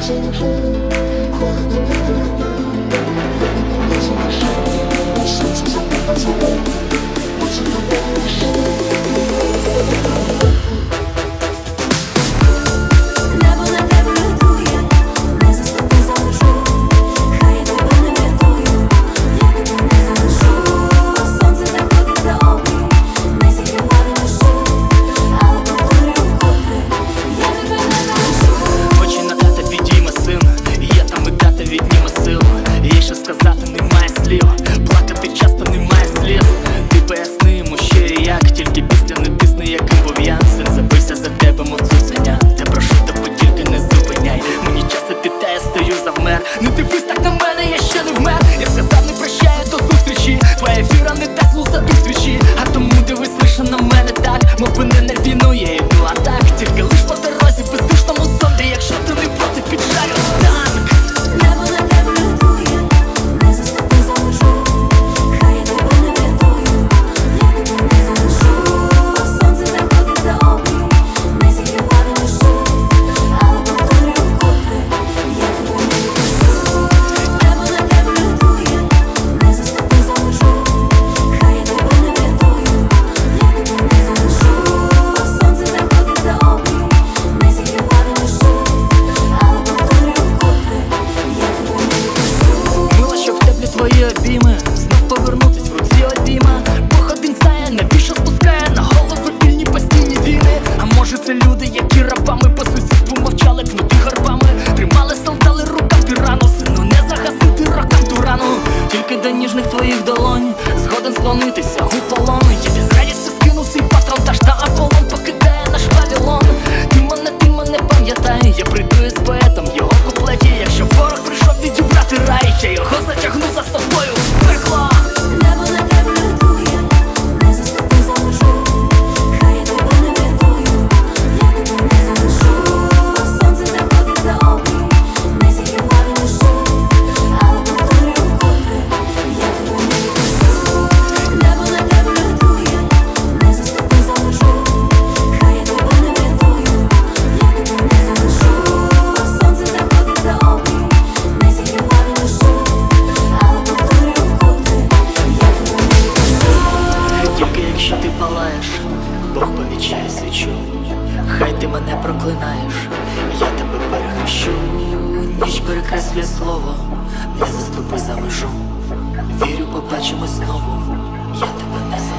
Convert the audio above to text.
Не дивись так на мене, я ще не вмер. Я сказав, не прощаю до зустрічі. Твоя фіра не дасть лусати свічі. А тому дивись лише на мене так, мов би не на війну я йду, а так тільки лиш по дорозі, бездушному зомбі. Якщо ти не проти, піджарю танк. Небо на тебе лютує, не заступи за межу. Хай я тебе не врятую, я тебе не залишу. Сонце заходить за обрій, не зігріває душу, але повторюю вкотре, я тебе не відпущу. Небо на тебе лютує, не заступи за межу. Хай я тебе не врятую, я тебе не залишу. Сонце заходить за обрій, не зігріває душу, але повторюю вкотре, я тебе не відпущу. Мила, що в теплі твої обійми, знов повернутись в руці обійма. Бог один знає, навіщо спускає на голови вільні постійні війни. А може це люди, які рабами по сусідству мовчали, кнуті гарбами. Тримали, солдали рукам тирану, сину не загасити рокам ту рану. Тільки до ніжних твоїх долонь згоден склонитися у полон. Я без радістю скинув свій патронтаж, та Аполлон покидає наш Вавилон. Ти мене пам'ятай, я прийду із поетом в його куплеті. Якщо ворог прийшов відібрати рай, я його затягну за собою в пекло. Небо на тебе лютує, не заступи за межу. Хай я тебе не врятую, я тебе не залишу. Сонце заходить за обрій, не зігріває душу, але повторюю вкотре, я тебе не відпущу. Небо на тебе лютує, не заступи за межу. Хай я тебе не врятую, я тебе не залишу. Сонце заходить за обрій, не зігріває душу, але повторюю вкотре, я тебе не відпущу. Тільки якщо ти палаєш, Бог помічає свічу. Хай ти мене проклинаєш, я тебе перехрещу. Ніч перекреслює слово, не заступи за межу. Вірю, побачимось знову, я тебе не залишу.